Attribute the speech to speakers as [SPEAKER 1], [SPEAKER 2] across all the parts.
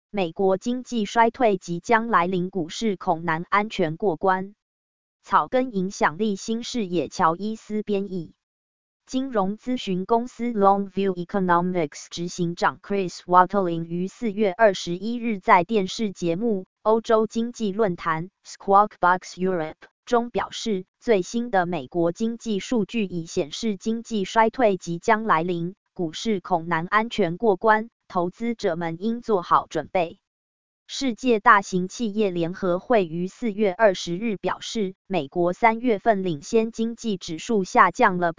[SPEAKER 1] 美国经济衰退即将来临，股市恐难安全过关。草根影响力新视野乔伊斯编译。金融咨询公司 Longview Economics 执行长 Chris Watling 于4月21日在电视节目欧洲经济论坛 Squawk Box Europe 中表示，最新的美国经济数据已显示经济衰退即将来临，股市恐难安全过关，投资者们应做好准备。世界大型企业联合会于4月20日表示，美国3月份领先经济指数下降了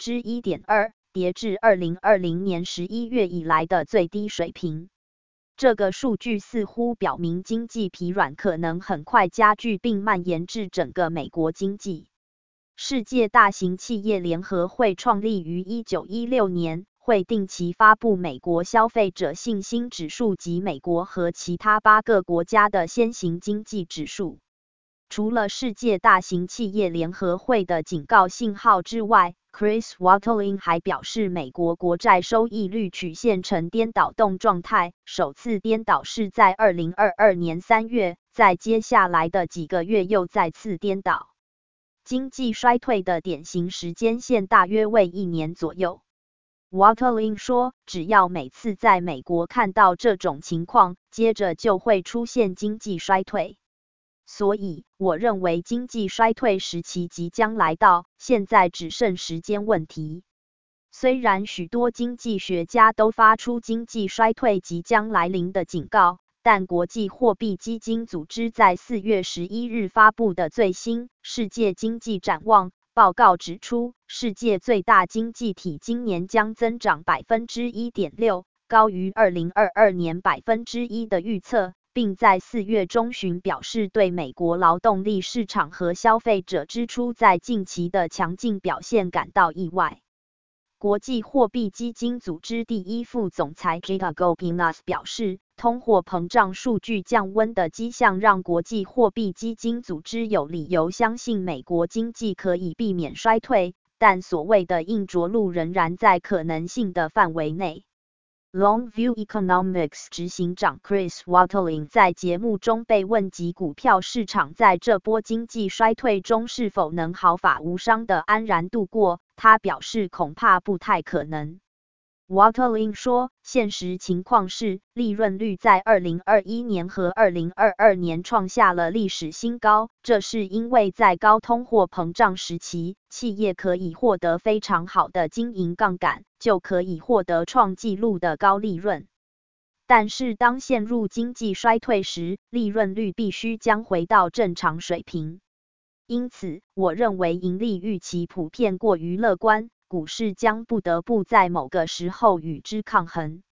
[SPEAKER 1] 1.2%， 跌至2020年11月以来的最低水平。这个数据似乎表明经济疲软可能很快加剧并蔓延至整个美国经济。世界大型企业联合会创立于1916年，会定期发布美国消费者信心指数及美国和其他8个国家的先行经济指数。除了世界大型企业联合会的警告信号之外， Chris Watling 还表示，美国国债收益率曲线呈颠倒动状态，首次颠倒是在2022年3月，在接下来的几个月又再次颠倒。经济衰退的典型时间线大约为1年左右。Watling 说，只要每次在美国看到这种情况，接着就会出现经济衰退。所以，我认为经济衰退时期即将来到，现在只剩时间问题。虽然许多经济学家都发出经济衰退即将来临的警告，但国际货币基金组织在4月11日发布的最新世界经济展望报告指出，世界最大经济体今年将增长 1.6%， 高于2022年 1% 的预测，并在4月中旬表示对美国劳动力市场和消费者支出在近期的强劲表现感到意外。国际货币基金组织第一副总裁 Gita Gopinath 表示，通货膨胀数据降温的迹象让国际货币基金组织有理由相信美国经济可以避免衰退，但所谓的硬着陆仍然在可能性的范围内。Longview Economics 执行长 Chris Watling 在节目中被问及股票市场在这波经济衰退中是否能毫发无伤地安然度过，他表示恐怕不太可能。Watling 说，现实情况是，利润率在2021年和2022年创下了历史新高，这是因为在高通货膨胀时期，企业可以获得非常好的经营杠杆，就可以获得创纪录的高利润。但是当陷入经济衰退时，利润率必须将回到正常水平。因此，我认为盈利预期普遍过于乐观，股市将不得不在某个时候与之抗衡。